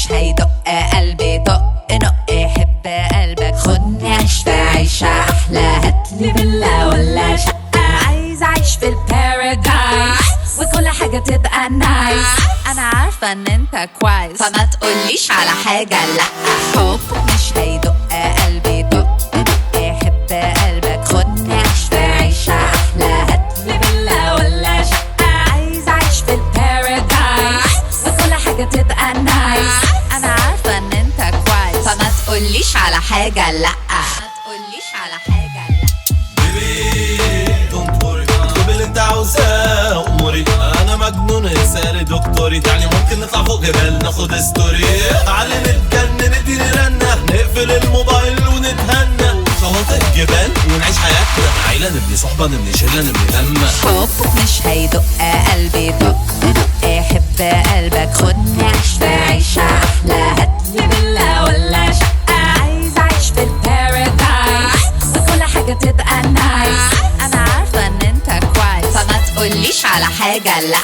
مش هيدق قلبي دق نق حب قلبك خدني عيش في عيشة أحلى هاتلي فيلا ولا شقة عايزة أعيش في البارادايس وكل حاجة تبقى نايس أنا عارفة إن أنت كويس فما تقوليش على حاجة لأ حب مش هيدق قلبي دق نق حب قلبك خدني عيش في عيشة أحلى هاتلي فيلا ولا شقة عايزة أعيش في البارادايس وكل حاجة تبقى نايس أنا عارفة إن أنت كويس فما تقوليش على حاجة لأ ما تقوليش على حاجة لأ بيبي دونت وري اطلبي اللي انت عاوزاه اموري انا مجنون رسالة دكتوري تعالي ممكن نطلع فوق جبال ناخد ستوري تعالي نتجنن نديني رنة نقفل الموبايل ونتهنى شواطئ الجبال ونعيش حياتنا عيلة نبني صحبة نبني شلة نبني لمة حب مش هيدق قلبي دق دق حب قلبك خدني عيش في عيشة أحلى هاتلي فيلا ولا شقة عايزة أعيش في البارادايس وكل حاجة تبقى نايس أنا عارفة إن أنت كويس فما تقوليش على حاجة لأ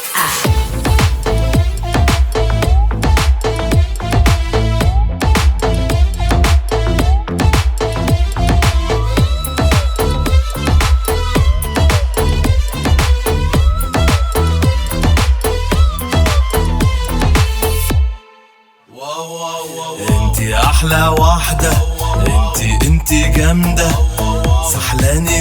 انتي احلى واحدة انتي جامدة سحلاني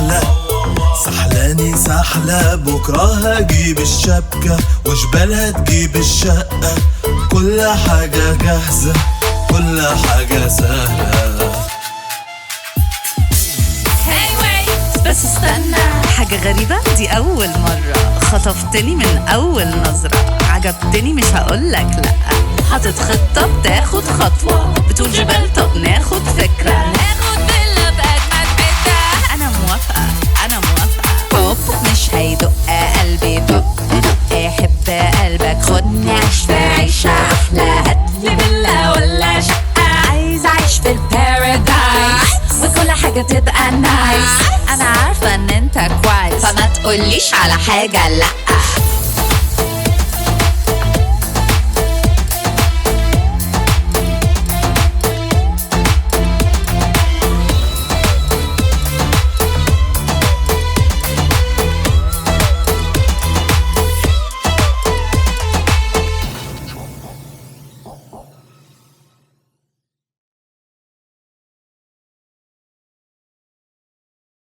سحلة بكرة هجيب الشبكة وجبالها تجيب الشقة كل حاجة جاهزة كل حاجة سهلة بس استنى حاجة غريبة دي أول مرة خطفتني من أول نظرة عجبتني مش هقولك لأ حاطط خطة بتاخد خطوة بتقول جبال طب ناخد فكرة ناخد فيلا بأجمل حتة أنا موافقة حب مش هيدق قلبي دق دق حب قلبك خدني عيش في عيشة أحلى هاتلي فيلا ولا شقة عايزة أعيش في البارادايس وكل حاجة تبقى نايس أنا عارفة إن أنت كويس فما تقوليش على حاجة لأ